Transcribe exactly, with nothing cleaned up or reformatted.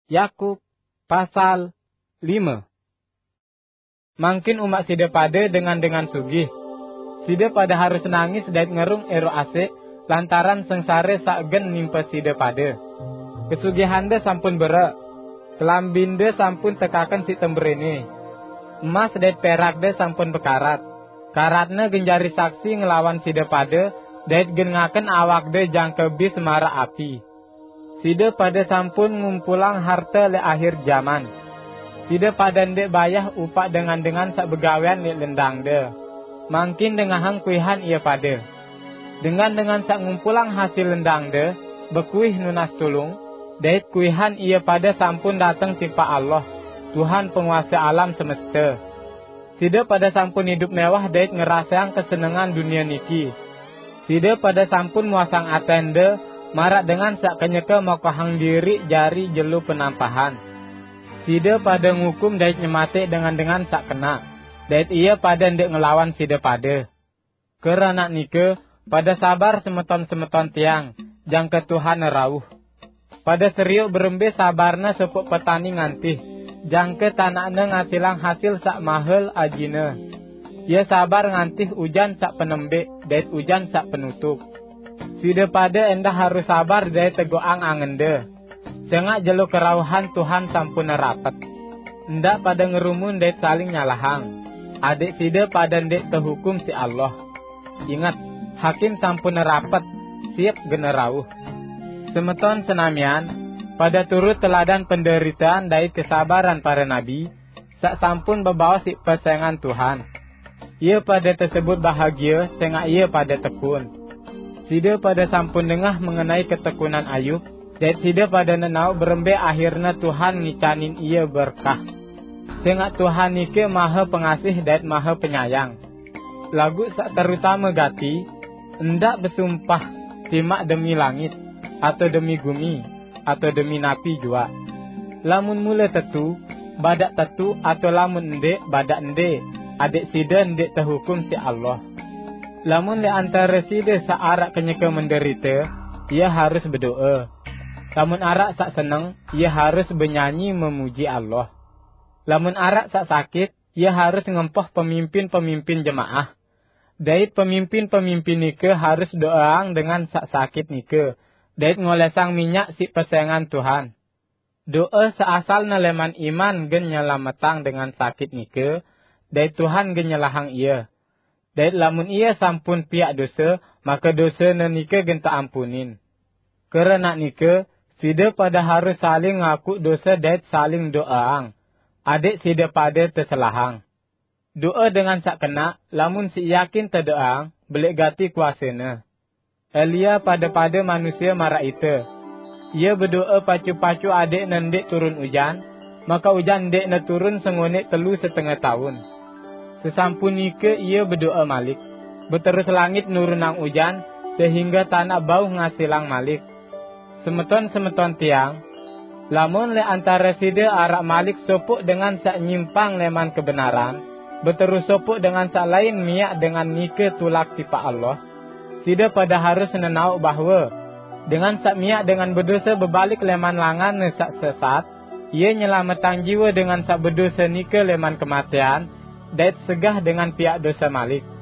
Yakub pasal lima. Mangkin umat sida pada dengan dengan sugih. Sida pada harus nangis dan ngerung ero asik lantaran sengsare sagen nimpa sida pada. Kesugihanda sampun berak. Kelambinde sampun tekakan si tembrene. Emas dan perak de sampun bekarat. Karatna genjari saksi ngelawan sida pada dan gengaken awak de jangkebi semara api. Sida pada sampun ngumpulang harta le akhir zaman. Sida pada ndek bayah upak dengan-dengan sak begawean le lendang de. Mangkin dengan hang kuihan ia pada. Dengan-dengan sak ngumpulang hasil lendang de, bekuih nunas tulung, dait kuihan ia pada sampun datang tipa Allah, Tuhan penguasa alam semesta. Sida pada sampun hidup mewah dait ngerasaang kesenangan dunia niki. Sida pada sampun muasang atende, marak dengan sak kenyeke mokohang diri jari jelu penampahan. Sida pada ngukum dait nyemate dengan-dengan sak kena, dait ia pada ndek ngelawan sida pada. Kerana nike, pada sabar semeton-semeton tiang, jangke Tuhan rauh. Pada seriuk berembe sabarna sepuk petani ngantih, jangke tanakna ngasilang hasil sak mahal ajina. Ia sabar ngantih ujan sak penembe, dait ujan sak penutup. Sida pada endah harus sabar dait tegoang angende. Sengak jelu kerauhan Tuhan sampun rapat. Ndak pada ngerumun dait saling nyalahang. Adik sida pada ndek tehukum si Allah. Ingat, hakim sampun rapat, siap generauh. Semeton senamian, pada turut teladan penderitaan dait kesabaran para nabi, sak sampun bebawa si pesengan Tuhan. Ia pada tersebut bahagia, sengak ia pada tekun. Sida pada sampun dengah mengenai ketekunan Ayub, dait sida pada nenau berembe akhirnya Tuhan ngicanin ia berkah. Sengak Tuhan nike maha pengasih dait maha penyayang. Lagu sak terutama gati, endak bersumpah timak demi langit, atau demi bumi, atau demi napi jua. Lamun mula tetu, badak tetu, atau lamun ndek, badak ndek, adik sida ndek terhukum si Allah. Lamun le antara sida searak kenyeke menderita, ia harus berdoa. Lamun arak sak seneng, ia harus bernyanyi memuji Allah. Lamun arak sak sakit, ia harus ngempoh pemimpin-pemimpin jemaah. Dait pemimpin-pemimpin nike harus doang dengan sak sakit nike. Dait ngolesang minyak si pesengan Tuhan. Doa seasal neleman iman gen nyelametang dengan sakit nike. Dait Tuhan gen nyelahang ia. Dait lamun ia sampun piak dosa, maka dosa nike gen tak ampunin. Kerana nike, sida pada harus saling ngaku dosa dait saling doaang. Adik sida pada terselahang. Doa dengan sak kena, lamun si yakin terdoang, belik gati kuasana. Elia pada-pada manusia marah itu. Ia berdoa pacu-pacu adik nendek turun hujan, maka hujan dek na turun sengonek telu setengah tahun. Sesampun nike ia berdoa malik, berterus langit nurunang hujan, sehingga tanah bau ngasilang malik. Semeton-semeton tiang, lamun le antara sida arak malik sopuk dengan sak nyimpang leman kebenaran, berterus sopuk dengan sak lain miak dengan nike tulak tipa Allah. Sida pada harus nenau bahwa dengan sak miak dengan berdosa berbalik leman langan sak sesat, ia nyelametang jiwa dengan sak berdosa nike leman kematian, dait segah dengan pihak dosa malik.